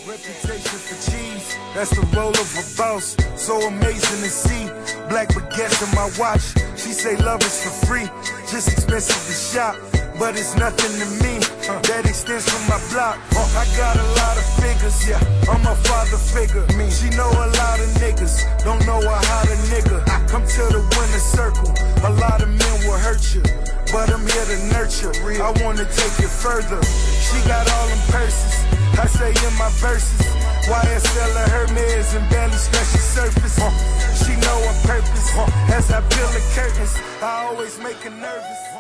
Reputation for cheese, that's the role of a boss. So amazing to see. Black baguettes in my watch. She say love is for free, just expensive to shop, but it's nothing to me. That extends from my block. I got a lot of figures, yeah. I'm a father figure. She know a lot of niggas, don't know how to nigga. Come to the winner circle. A lot of men will hurt you, but I'm here to nurture. I wanna take it further. She got all them purses, I say in my verses. YSL of Hermes and barely scratch the surface. She know her purpose. As I peel the curtains, I always make her nervous.